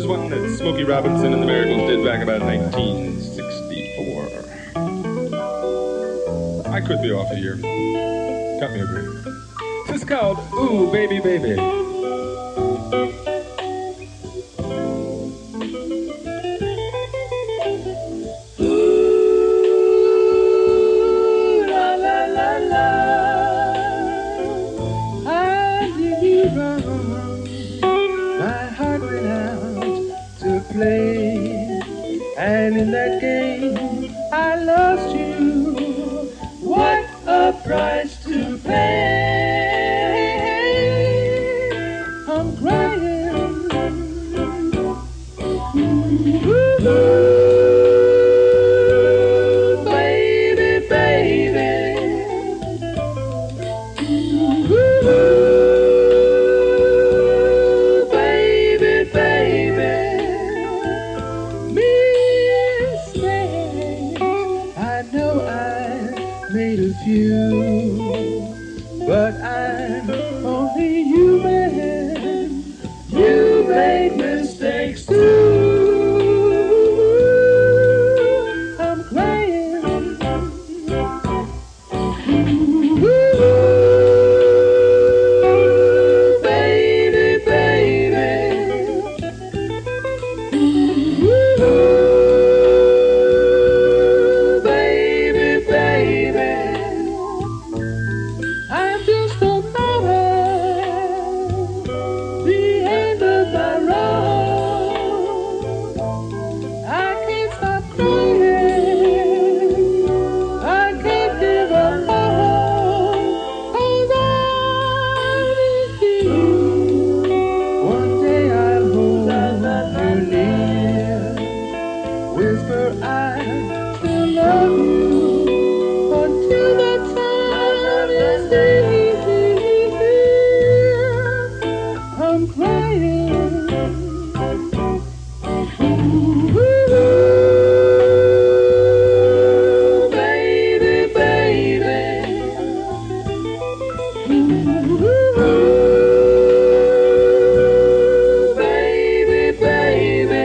one that Smokey Robinson and the Miracles did back about 1964. I could be off a year. Cut me a break. This is called Ooh, Baby, Baby. And in that game I lost you. What a price to pay. I'm crying. Ooh, baby, baby. Ooh, baby, baby. I know I made a few, but I'm only human. You made mistakes too. I'm crying. Ooh, baby, baby. Ooh, I'm just a matter, the end of my road. I can't stop crying, I can't give up hope, 'cause I need you. One day I'll hold you near, whisper I still love you, until that time is here. I'm crying. Ooh, baby, baby. Ooh, baby, baby.